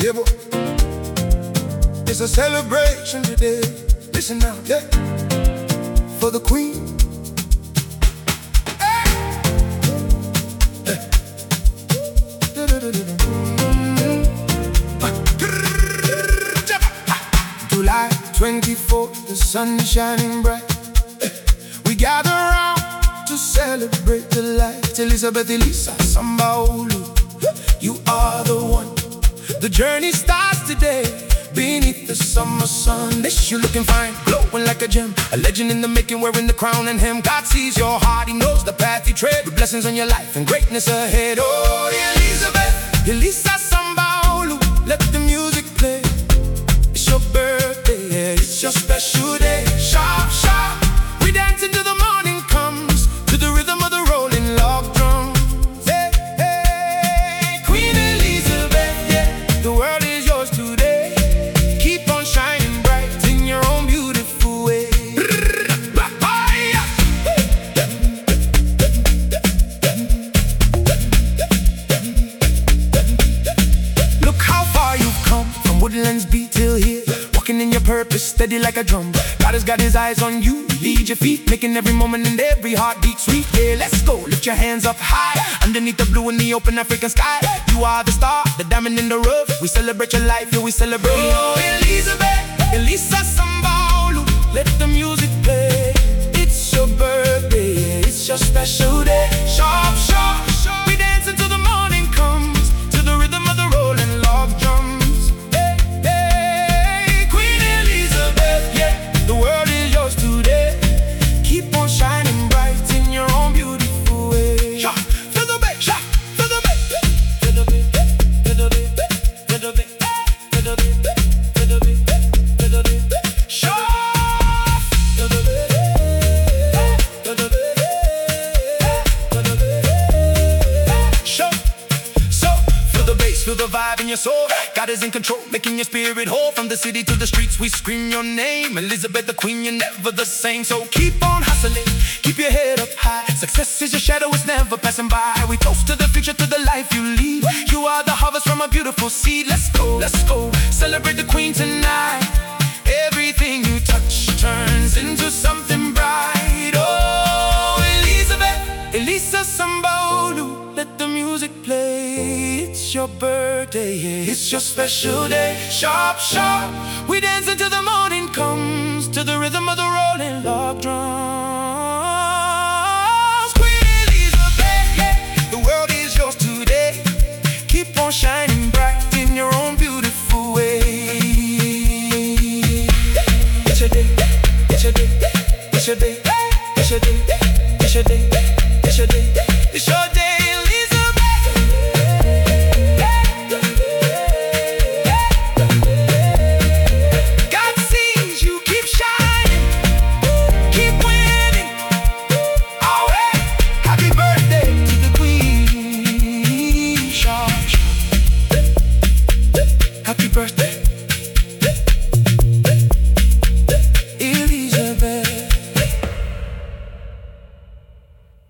Yeah, boy. It's a celebration today. Listen now, yeah. For the Queen. July 24th, the sun is shining bright. We gather around to celebrate the light. Elizabeth Elisa Sambaolu, you are the one. The journey starts today, beneath the summer sun. This you looking fine, glowing like a gem. A legend in the making, wearing the crown and hem. God sees your heart, He knows the path you tread, with blessings on your life and greatness ahead. Oh, Elizabeth Elisa Sambaolu, let the music play. It's your birthday, yeah, it's your special day. Sharp, sharp, we dance into the morning comes, to the rhythm of the rolling log drums. Hey, hey, Queen Elizabeth, yeah, the world is yours today. Keep on shining bright in your own beautiful way. Look how far you've come, from Woodlands Beat till here. Walking in your purpose, steady like a drum. God has got His eyes on you, lead your feet, making every moment and every heartbeat sweet. Yeah, let's go, lift your hands up high, underneath the blue and the open African sky. You are the star, the diamond in the rough. We celebrate your life, yeah, we celebrate. Oh, Elizabeth Elisa Sambaolu, let the music play. It's your birthday, it's your special day. Sharp, sharp, sharp, we dance until the morning comes, to the rhythm of the rolling log drums. Hey, hey, Queen Elizabeth, yeah, the world is yours today. Keep on shining bright in your own beautiful way. Sharp, feel the bass, sharp, feel the bass, feel the bass, feel the bass, feel the bass, feel the bass, feel the bass, feel the bass, sharp, feel the bass, feel the bass, feel the bass, sharp. So feel the bass, feel the vibe in your soul. God is in control, making your spirit whole. From the city to the streets, we scream your name. Elizabeth the Queen, you're never the same. So keep on hustling, keep your head up high. Success is your shadow, it's never passing by. We toast to the future, to the life you lead. You are the harvest from a beautiful seed. Let's go, let's go, celebrate the Queen tonight. Everything you touch turns into something bright. Oh, Elizabeth Elisa Sambaolu, let the music play. It's your birthday, yeah, it's your special day. Sharp, sharp, we dance until the morning comes, to the rhythm of the rolling log drums. Queen Elizabeth, yeah, the world is yours today. Keep on shining bright in your own beautiful way. It's your day, it's your day, it's your day, it's your day, it's your day, it's your day, it's your day.